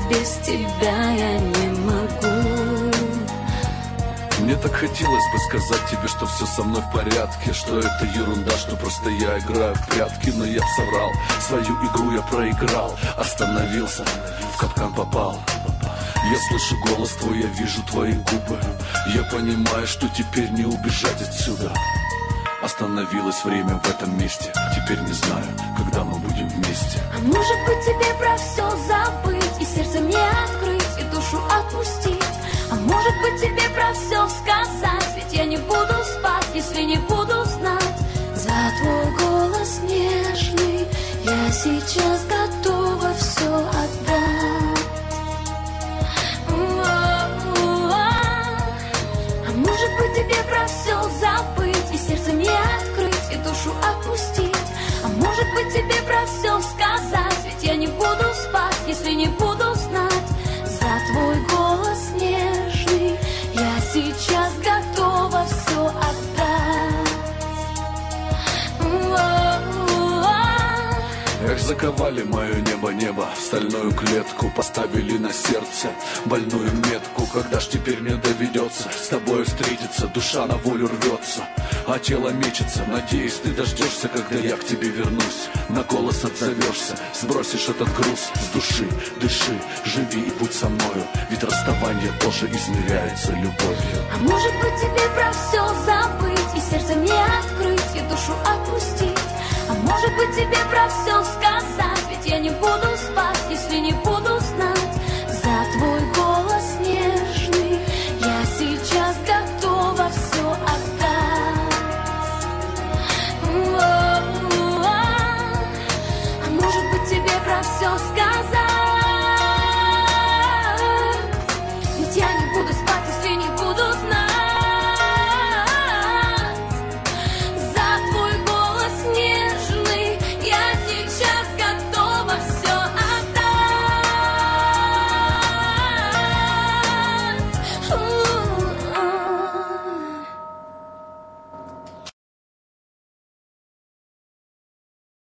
без тебя я не могу. Мне так хотелось бы сказать тебе, что все со мной в порядке, что это ерунда, что просто я играю в прятки. Но я соврал, свою игру я проиграл, остановился, в капкан попал. Я слышу голос твой, я вижу твои губы. Я понимаю, что теперь не убежать отсюда. Остановилось время в этом месте. Теперь не знаю, когда мы будем вместе. А может быть тебе про все забыть, и сердце мне открыть, и душу отпустить. А может быть тебе про все сказать, ведь я не буду спать, если не буду знать. За твой голос нежный я сейчас готова все отдать. А может быть тебе про все забыть, и сердце мне открыть, и душу отпустить. А может быть тебе про все сказать, ведь я не буду спать, если не буду знать. За твой голос нежный я сейчас готова все отдать. Эх, заковали мое небо, стальную клетку поставили на сердце, больную метку. Когда ж теперь мне доведется с тобой встретиться, душа на волю рвется, а тело мечется. Надеюсь, ты дождешься, когда я к тебе вернусь, на голос отзовешься, сбросишь этот груз с души. Дыши, живи и будь со мною, ведь расставание тоже измеряется любовью. А может быть тебе про все забыть, и сердце мне открыть, и душу отпустить. А может быть тебе про все сказать, ведь я не буду спать, если не буду знать.